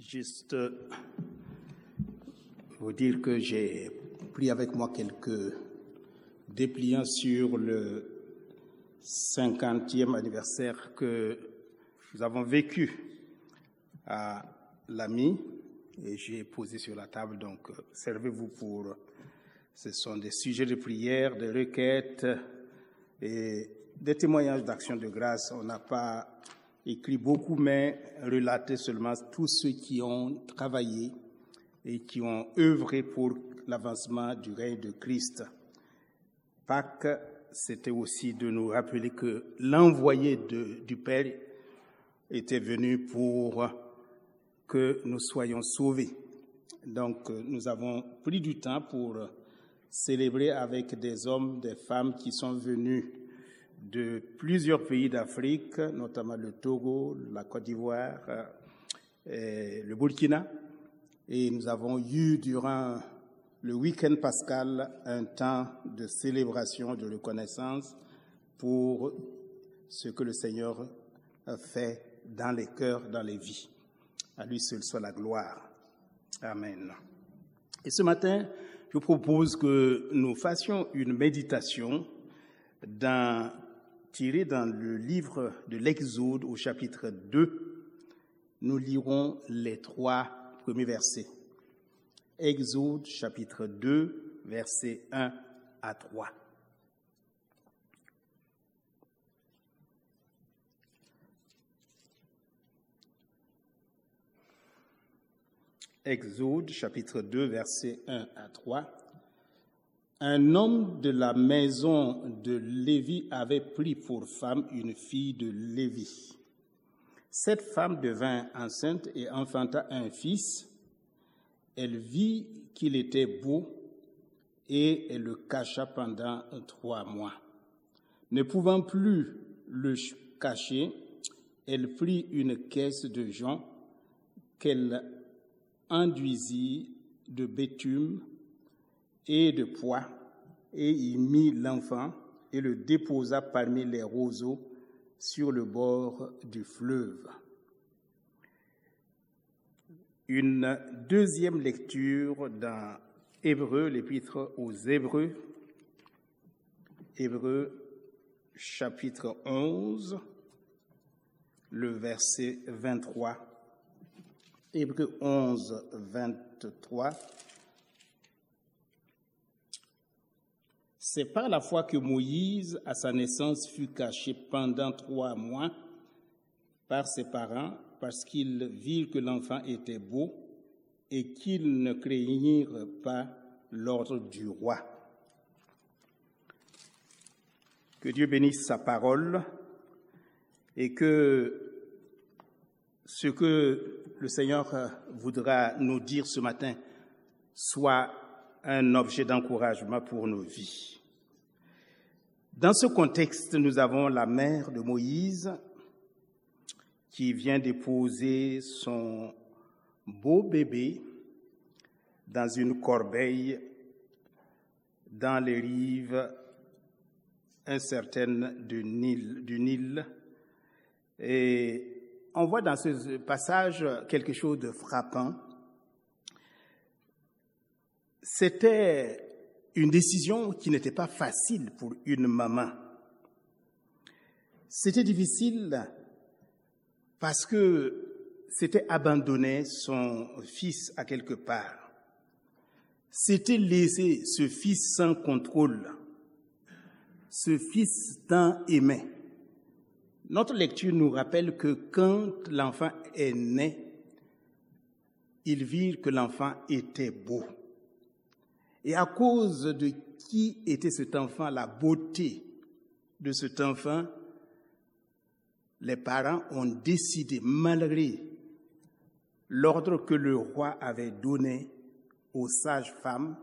Juste vous dire que j'ai pris avec moi quelques dépliants sur le 50e anniversaire que nous avons vécu à l'AMI et j'ai posé sur la table, donc servez-vous pour... Ce sont des sujets de prière, des requêtes et des témoignages d'action de grâce. On n'a pas écrit beaucoup, mais relaté seulement tous ceux qui ont travaillé et qui ont œuvré pour l'avancement du règne de Christ. Pâques, c'était aussi de nous rappeler que l'envoyé du Père était venu pour que nous soyons sauvés. Donc, nous avons pris du temps pour célébrer avec des hommes, des femmes qui sont venus de plusieurs pays d'Afrique, notamment le Togo, la Côte d'Ivoire, le Burkina. Et nous avons eu durant le week-end pascal un temps de célébration, de reconnaissance pour ce que le Seigneur a fait dans les cœurs, dans les vies. À lui seul soit la gloire. Amen. Et ce matin, je vous propose que nous fassions une méditation tirée dans le livre de l'Exode au chapitre 2. Nous lirons les 3 premiers versets. Exode chapitre 2, versets 1 à 3. Exode, chapitre 2, versets 1 à 3. Un homme de la maison de Lévi avait pris pour femme une fille de Lévi. Cette femme devint enceinte et enfanta un fils. Elle vit qu'il était beau et elle le cacha pendant 3 mois. Ne pouvant plus le cacher, elle prit une caisse de jonc qu'elle enduisit de bitume et de pois, et y mit l'enfant et le déposa parmi les roseaux sur le bord du fleuve. Une deuxième lecture dans Hébreux, l'épître aux Hébreux, Hébreux chapitre 11, le verset 23. Hébreux 11, 23. C'est par la foi que Moïse, à sa naissance, fut caché pendant 3 mois par ses parents, parce qu'ils virent que l'enfant était beau et qu'ils ne craignirent pas l'ordre du roi. Que Dieu bénisse sa parole et que ce que le Seigneur voudra nous dire ce matin soit un objet d'encouragement pour nos vies. Dans ce contexte, nous avons la mère de Moïse qui vient déposer son beau bébé dans une corbeille dans les rives incertaines du Nil. Et on voit dans ce passage quelque chose de frappant. C'était une décision qui n'était pas facile pour une maman. C'était difficile parce que c'était abandonner son fils à quelque part. C'était laisser ce fils sans contrôle, ce fils tant aimé. Notre lecture nous rappelle que quand l'enfant est né, ils virent que l'enfant était beau. Et à cause de qui était cet enfant, la beauté de cet enfant, les parents ont décidé, malgré l'ordre que le roi avait donné aux sages-femmes,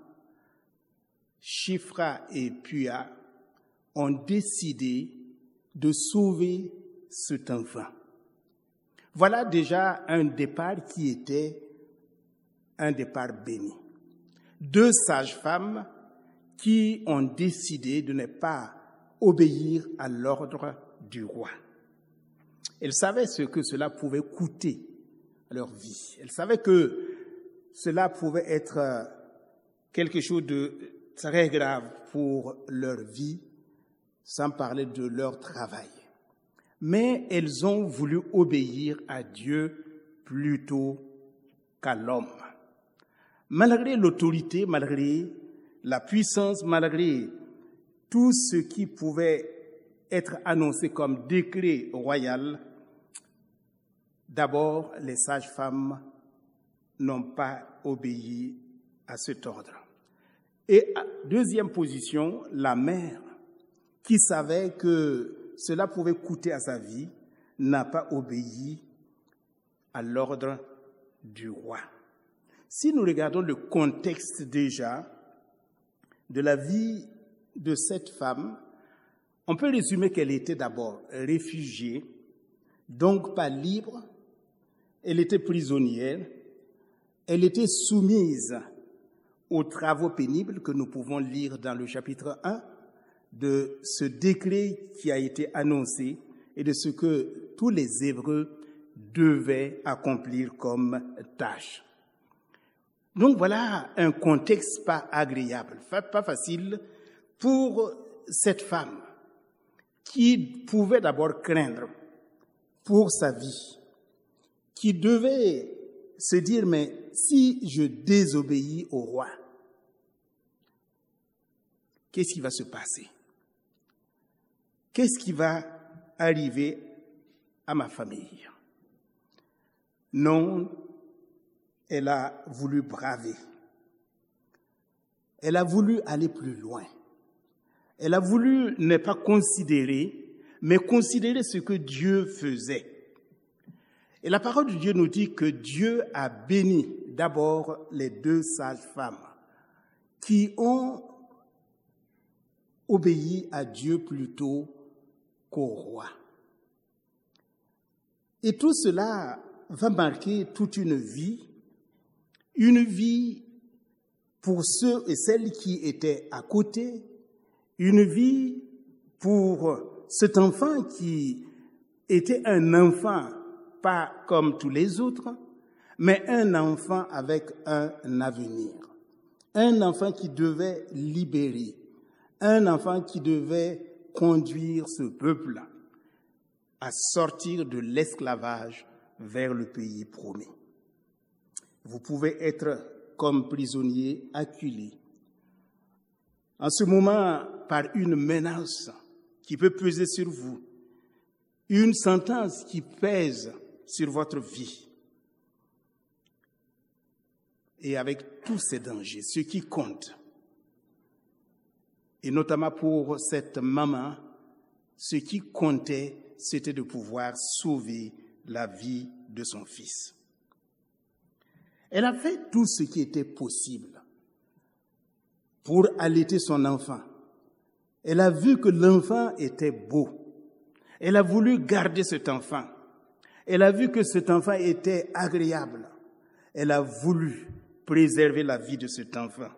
Shifra et Pua, ont décidé de sauver cet enfant. Voilà déjà un départ qui était un départ béni. 2 sages-femmes qui ont décidé de ne pas obéir à l'ordre du roi. Elles savaient ce que cela pouvait coûter à leur vie. Elle savait que cela pouvait être quelque chose de très grave pour leur vie, sans parler de leur travail. Mais elles ont voulu obéir à Dieu plutôt qu'à l'homme. Malgré l'autorité, malgré la puissance, malgré tout ce qui pouvait être annoncé comme décret royal, d'abord, les sages-femmes n'ont pas obéi à cet ordre. Et deuxième position, la mère, qui savait que cela pouvait coûter à sa vie, n'a pas obéi à l'ordre du roi. Si nous regardons le contexte déjà de la vie de cette femme, on peut résumer qu'elle était d'abord réfugiée, donc pas libre, elle était prisonnière, elle était soumise aux travaux pénibles que nous pouvons lire dans le chapitre 1 de ce décret qui a été annoncé et de ce que tous les Hébreux devaient accomplir comme tâche. Donc voilà un contexte pas agréable, pas facile pour cette femme qui pouvait d'abord craindre pour sa vie, qui devait se dire, mais si je désobéis au roi, qu'est-ce qui va se passer? Qu'est-ce qui va arriver à ma famille? Non, elle a voulu braver. Elle a voulu aller plus loin. Elle a voulu ne pas considérer, mais considérer ce que Dieu faisait. Et la parole de Dieu nous dit que Dieu a béni d'abord les deux sages-femmes qui ont obéi à Dieu plutôt qu'au roi. Et tout cela va marquer toute une vie pour ceux et celles qui étaient à côté, une vie pour cet enfant qui était un enfant pas comme tous les autres, mais un enfant avec un avenir, un enfant qui devait libérer, un enfant qui devait conduire ce peuple à sortir de l'esclavage vers le pays promis. Vous pouvez être comme prisonnier acculé. En ce moment, par une menace qui peut peser sur vous, une sentence qui pèse sur votre vie. Et avec tous ces dangers, ce qui compte, et notamment pour cette maman, ce qui comptait, c'était de pouvoir sauver la vie de son fils. Elle a fait tout ce qui était possible pour allaiter son enfant. Elle a vu que l'enfant était beau. Elle a voulu garder cet enfant. Elle a vu que cet enfant était agréable. Elle a voulu préserver la vie de cet enfant.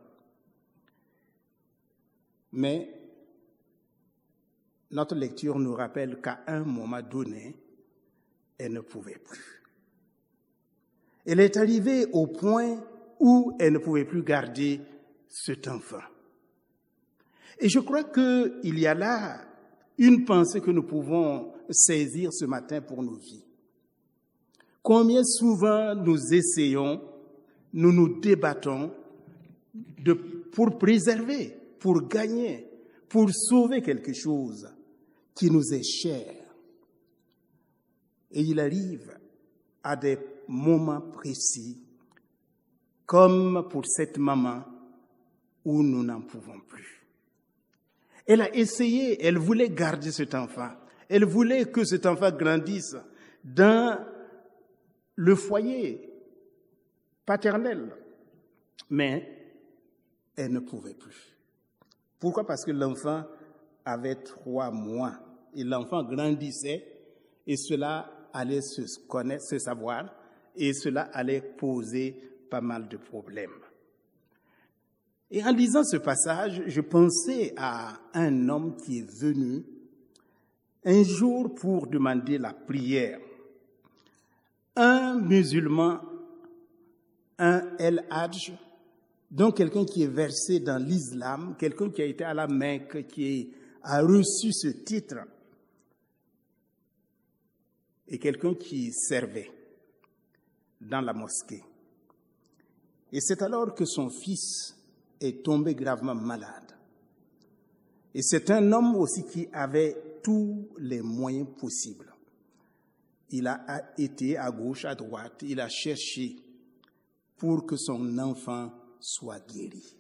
Mais notre lecture nous rappelle qu'à un moment donné, elle ne pouvait plus. Elle est arrivée au point où elle ne pouvait plus garder cet enfant. Et je crois qu'il y a là une pensée que nous pouvons saisir ce matin pour nos vies. Combien souvent nous essayons, nous nous débattons pour préserver, pour gagner, pour sauver quelque chose qui nous est cher. Et il arrive à des moments précis, comme pour cette maman, où nous n'en pouvons plus. Elle a essayé, elle voulait garder cet enfant. Elle voulait que cet enfant grandisse dans le foyer paternel. Mais elle ne pouvait plus. Pourquoi? Parce que l'enfant avait 3 mois et l'enfant grandissait et cela allait se connaître, se savoir et cela allait poser pas mal de problèmes. Et en lisant ce passage, je pensais à un homme qui est venu un jour pour demander la prière. un musulman, un El-Hadj, donc quelqu'un qui est versé dans l'islam, quelqu'un qui a été à la Mecque, qui a reçu ce titre, et quelqu'un qui servait dans la mosquée. Et c'est alors que son fils est tombé gravement malade. Et c'est un homme aussi qui avait tous les moyens possibles. Il a été à gauche, à droite, il a cherché pour que son enfant soit guéri.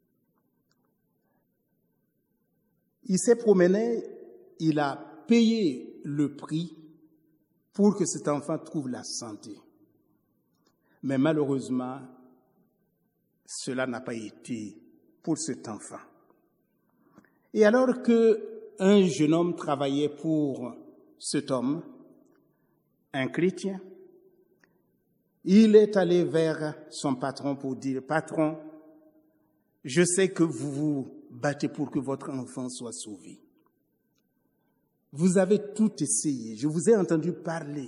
Il s'est promené, il a payé le prix pour que cet enfant trouve la santé. Mais malheureusement, cela n'a pas été pour cet enfant. Et alors qu'un jeune homme travaillait pour cet homme, un chrétien, il est allé vers son patron pour dire, « Patron, je sais que vous vous battez pour que votre enfant soit sauvé. Vous avez tout essayé, je vous ai entendu parler,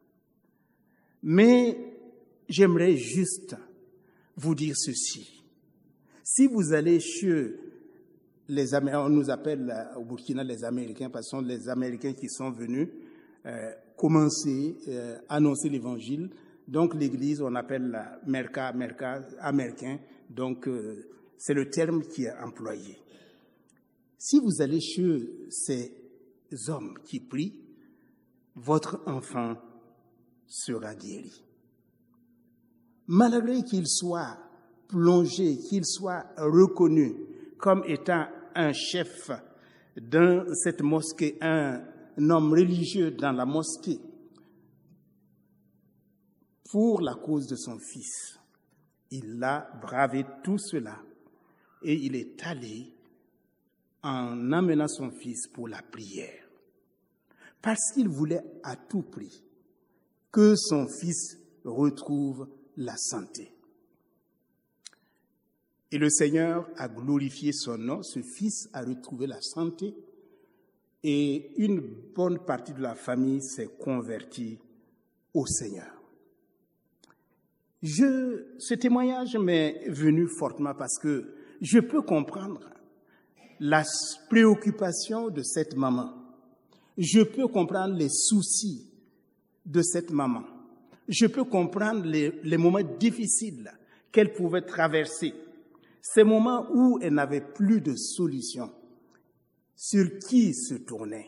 mais j'aimerais juste vous dire ceci. Si vous allez chez les Américains, on nous appelle au Burkina les Américains, parce que ce sont les Américains qui sont venus commencer, annoncer l'évangile. Donc l'église, on appelle la Merca américain, donc c'est le terme qui est employé. Si vous allez chez ces hommes qui prient, votre enfant sera guéri. Malgré qu'il soit plongé, qu'il soit reconnu comme étant un chef dans cette mosquée, un homme religieux dans la mosquée, pour la cause de son fils, il a bravé tout cela et il est allé en amenant son fils pour la prière. Parce qu'il voulait à tout prix que son fils retrouve la santé. Et le Seigneur a glorifié son nom, ce fils a retrouvé la santé et une bonne partie de la famille s'est convertie au Seigneur. Ce témoignage m'est venu fortement parce que je peux comprendre la préoccupation de cette maman. Je peux comprendre les soucis de cette maman. Je peux comprendre les moments difficiles qu'elle pouvait traverser. Ces moments où elle n'avait plus de solution. Sur qui se tournait?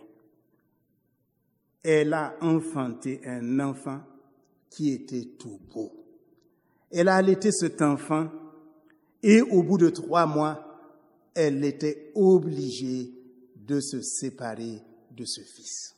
Elle a enfanté un enfant qui était tout beau. Elle a allaité cet enfant et au bout de 3 mois, elle était obligée de se séparer de ce fils.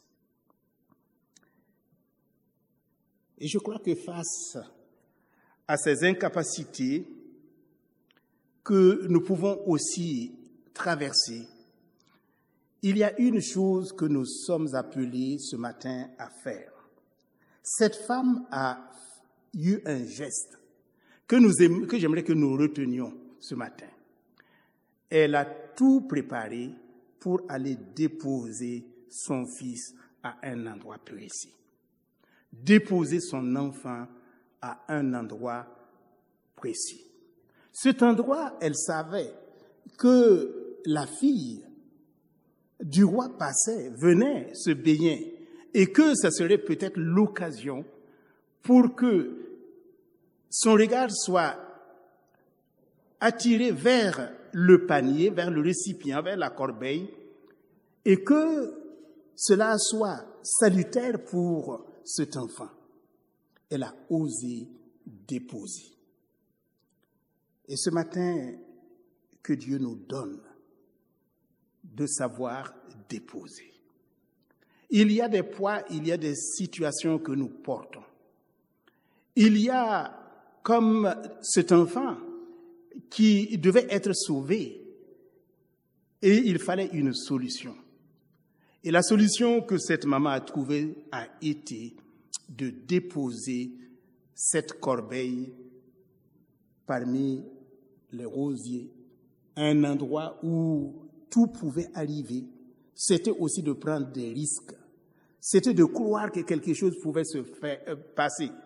Et je crois que face à ces incapacités que nous pouvons aussi traverser, il y a une chose que nous sommes appelés ce matin à faire. Cette femme a eu un geste que j'aimerais que nous retenions ce matin. Elle a tout préparé pour aller déposer son fils à un endroit précis. Déposer son enfant à un endroit précis. Cet endroit, elle savait que la fille du roi venait se baigner et que ça serait peut-être l'occasion pour que son regard soit attiré vers le panier, vers le récipient, vers la corbeille, et que cela soit salutaire pour cet enfant. Elle a osé déposer. Et ce matin, que Dieu nous donne de savoir déposer. Il y a des poids, il y a des situations que nous portons. Il y a, comme cet enfant qui devait être sauvé, et il fallait une solution. Et la solution que cette maman a trouvée a été de déposer cette corbeille parmi les rosiers, un endroit où tout pouvait arriver. C'était aussi de prendre des risques. C'était de croire que quelque chose pouvait se passer.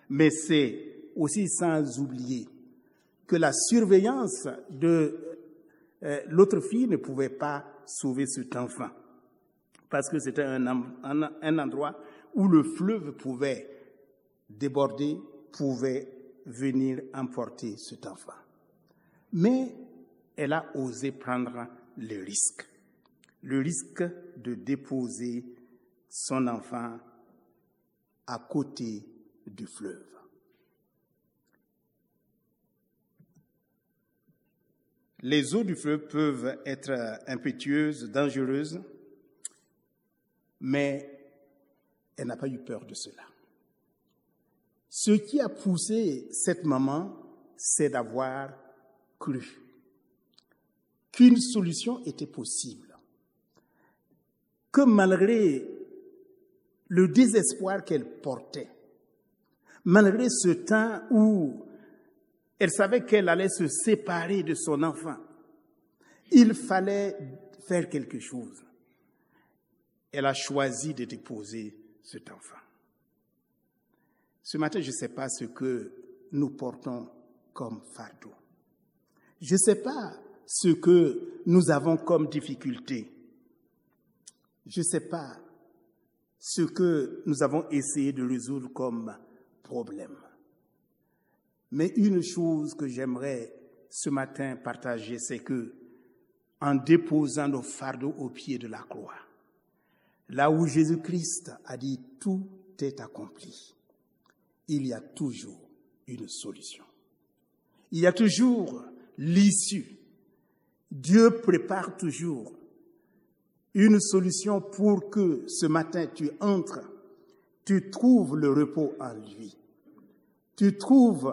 Mais c'est aussi sans oublier que la surveillance de l'autre fille ne pouvait pas sauver cet enfant, parce que c'était un endroit où le fleuve pouvait déborder, pouvait venir emporter cet enfant. Mais elle a osé prendre le risque de déposer son enfant à côté du fleuve. Les eaux du fleuve peuvent être impétueuses, dangereuses, mais elle n'a pas eu peur de cela. Ce qui a poussé cette maman, c'est d'avoir cru qu'une solution était possible, que malgré le désespoir qu'elle portait, malgré ce temps où elle savait qu'elle allait se séparer de son enfant, il fallait faire quelque chose. Elle a choisi de déposer cet enfant. Ce matin, je ne sais pas ce que nous portons comme fardeau. Je ne sais pas ce que nous avons comme difficulté. Je ne sais pas ce que nous avons essayé de résoudre comme problème. Mais une chose que j'aimerais ce matin partager, c'est que, en déposant nos fardeaux au pied de la croix, là où Jésus-Christ a dit « tout est accompli », il y a toujours une solution. Il y a toujours l'issue. Dieu prépare toujours une solution pour que ce matin tu entres, tu trouves le repos en lui. Tu trouves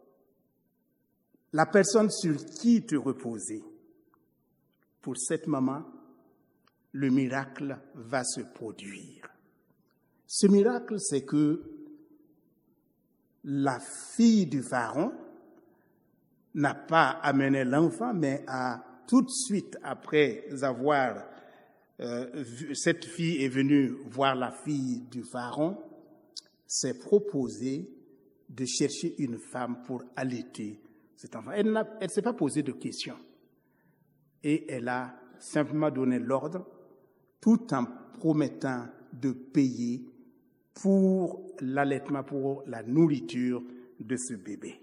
la personne sur qui te reposer. Pour cette maman, le miracle va se produire. Ce miracle, c'est que la fille du Pharaon n'a pas amené l'enfant, mais a tout de suite, après avoir cette fille est venue voir la fille du Pharaon, s'est proposé de chercher une femme pour allaiter cet enfant. Elle ne s'est pas posé de questions. Et elle a simplement donné l'ordre, tout en promettant de payer pour l'allaitement, pour la nourriture de ce bébé.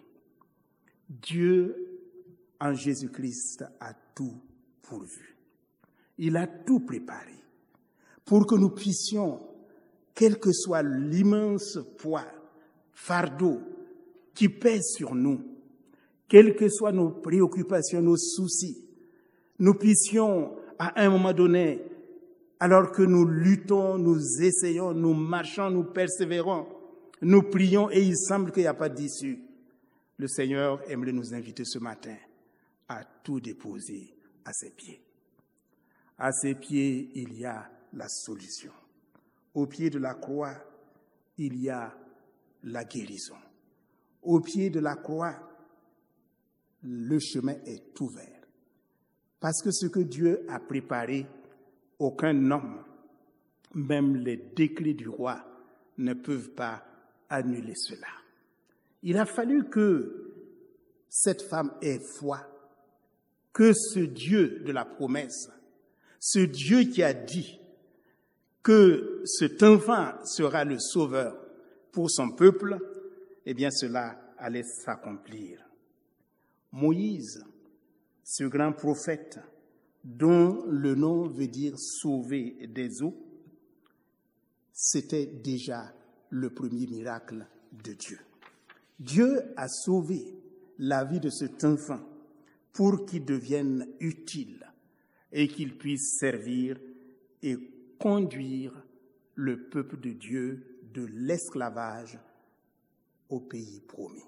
Dieu, en Jésus-Christ, a tout pourvu. Il a tout préparé pour que nous puissions, quel que soit l'immense poids, fardeau qui pèse sur nous, quelles que soient nos préoccupations, nos soucis, nous puissions, à un moment donné, alors que nous luttons, nous essayons, nous marchons, nous persévérons, nous prions et il semble qu'il n'y a pas d'issue. Le Seigneur aimerait nous inviter ce matin à tout déposer à ses pieds. À ses pieds, il y a la solution. Au pied de la croix, il y a la guérison. Au pied de la croix, le chemin est ouvert. Parce que ce que Dieu a préparé, aucun homme, même les décrets du roi, ne peuvent pas annuler cela. Il a fallu que cette femme ait foi, que ce Dieu de la promesse, ce Dieu qui a dit que cet enfant sera le sauveur pour son peuple, eh bien cela allait s'accomplir. Moïse, ce grand prophète dont le nom veut dire sauver des eaux, c'était déjà le premier miracle de Dieu. Dieu a sauvé la vie de cet enfant pour qu'il devienne utile et qu'il puisse servir et conduire le peuple de Dieu de l'esclavage au pays promis.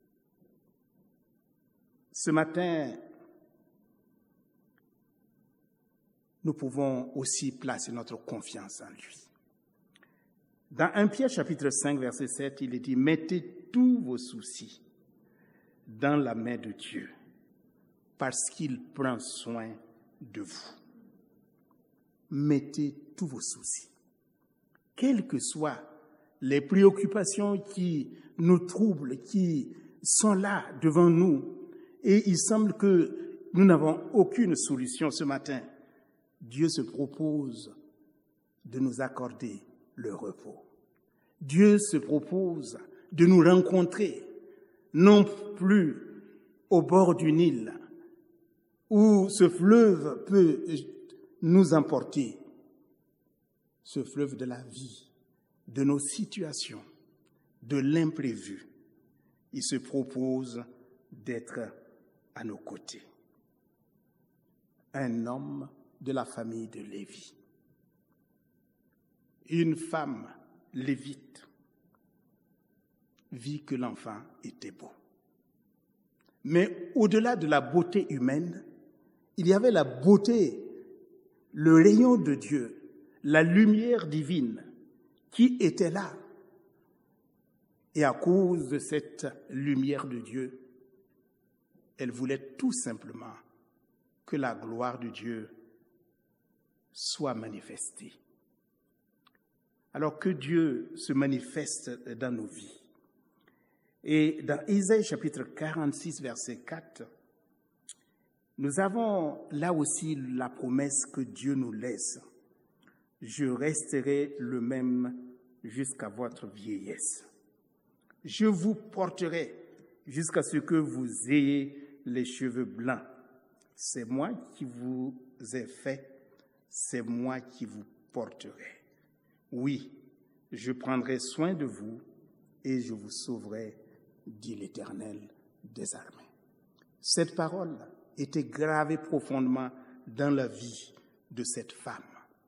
Ce matin, nous pouvons aussi placer notre confiance en lui. Dans 1 Pierre chapitre 5, verset 7, il est dit « Mettez tous vos soucis dans la main de Dieu, parce qu'il prend soin de vous. » Mettez tous vos soucis. Quelle que soit les préoccupations qui nous troublent, qui sont là devant nous, et il semble que nous n'avons aucune solution ce matin. Dieu se propose de nous accorder le repos. Dieu se propose de nous rencontrer, non plus au bord du Nil, où ce fleuve peut nous emporter, ce fleuve de la vie, de nos situations, de l'imprévu. Il se propose d'être à nos côtés. Un homme de la famille de Lévi, une femme lévite, vit que l'enfant était beau. Mais au-delà de la beauté humaine, il y avait la beauté, le rayon de Dieu, la lumière divine qui était là. Et à cause de cette lumière de Dieu, elle voulait tout simplement que la gloire de Dieu soit manifestée. Alors que Dieu se manifeste dans nos vies. Et dans Ésaïe chapitre 46, verset 4, nous avons là aussi la promesse que Dieu nous laisse. Je resterai le même jusqu'à votre vieillesse. Je vous porterai jusqu'à ce que vous ayez les cheveux blancs. C'est moi qui vous ai fait, c'est moi qui vous porterai. Oui, je prendrai soin de vous et je vous sauverai, dit l'Éternel des armées. Cette parole était gravée profondément dans la vie de cette femme.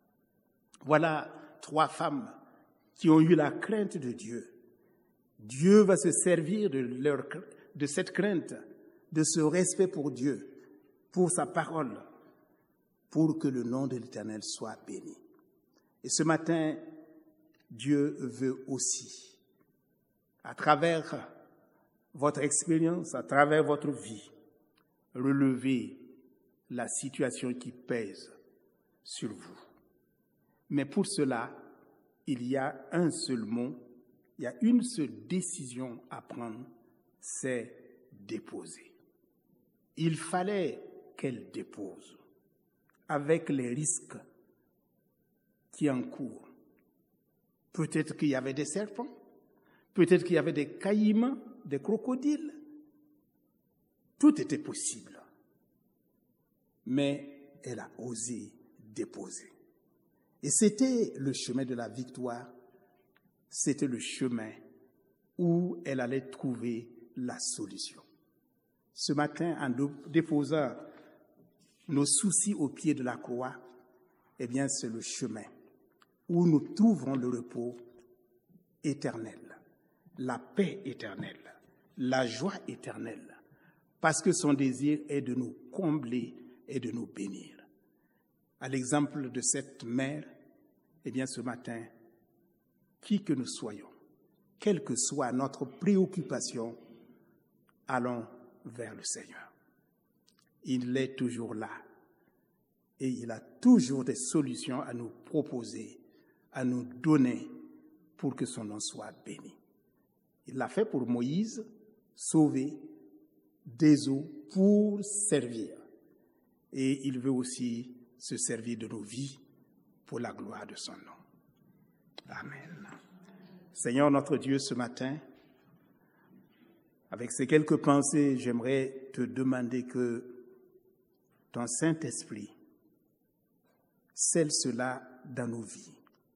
Voilà 3 femmes qui ont eu la crainte de Dieu. Dieu va se servir de cette crainte, de ce respect pour Dieu, pour sa parole, pour que le nom de l'Éternel soit béni. Et ce matin, Dieu veut aussi, à travers votre expérience, à travers votre vie, relever la situation qui pèse sur vous. Mais pour cela, il y a un seul mot, il y a une seule décision à prendre, c'est déposer. Il fallait qu'elle dépose, avec les risques qui encourent. Peut-être qu'il y avait des serpents, peut-être qu'il y avait des caïmans, des crocodiles. Tout était possible. Mais elle a osé déposer. Et c'était le chemin de la victoire, c'était le chemin où elle allait trouver la solution. Ce matin, en déposant nos soucis au pied de la croix, eh bien, c'est le chemin où nous trouverons le repos éternel, la paix éternelle, la joie éternelle, parce que son désir est de nous combler et de nous bénir. À l'exemple de cette mère, eh bien, ce matin, qui que nous soyons, quelle que soit notre préoccupation, allons vers le Seigneur. Il est toujours là et il a toujours des solutions à nous proposer, à nous donner pour que son nom soit béni. Il l'a fait pour Moïse, sauver des eaux pour servir. Et il veut aussi se servir de nos vies pour la gloire de son nom. Amen. Seigneur notre Dieu, ce matin, avec ces quelques pensées, j'aimerais te demander que ton Saint-Esprit scelle cela dans nos vies.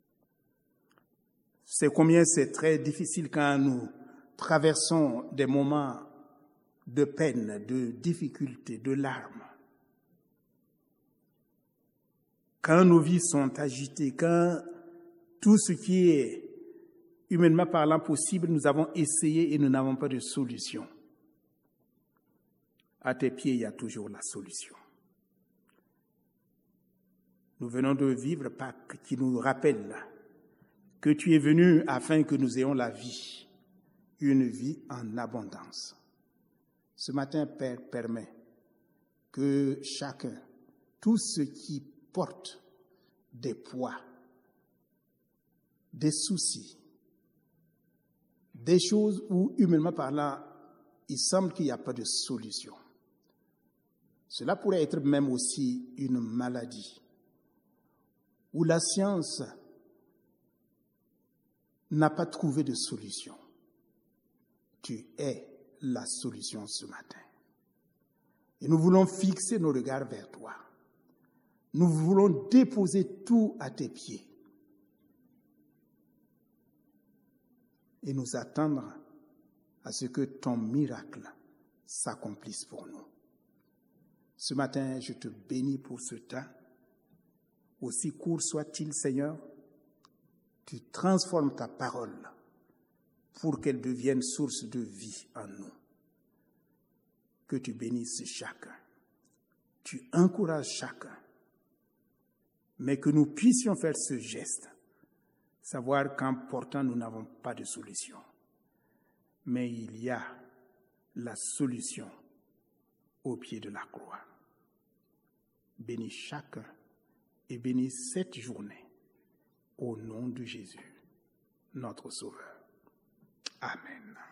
C'est combien c'est très difficile quand nous traversons des moments de peine, de difficulté, de larmes. Quand nos vies sont agitées, quand tout ce qui est humainement parlant possible, nous avons essayé et nous n'avons pas de solution. À tes pieds, il y a toujours la solution. Nous venons de vivre Pâques qui nous rappelle que tu es venu afin que nous ayons la vie, une vie en abondance. Ce matin, Père, permet que chacun, tous ceux qui portent des poids, des soucis, des choses où, humainement parlant, il semble qu'il n'y a pas de solution. Cela pourrait être même aussi une maladie, où la science n'a pas trouvé de solution. Tu es la solution ce matin. Et nous voulons fixer nos regards vers toi. Nous voulons déposer tout à tes pieds et nous attendre à ce que ton miracle s'accomplisse pour nous. Ce matin, je te bénis pour ce temps. Aussi court soit-il, Seigneur, tu transformes ta parole pour qu'elle devienne source de vie en nous. Que tu bénisses chacun. Tu encourages chacun. Mais que nous puissions faire ce geste, savoir qu'en portant, nous n'avons pas de solution. Mais il y a la solution au pied de la croix. Bénis chacun et bénis cette journée au nom de Jésus, notre Sauveur. Amen.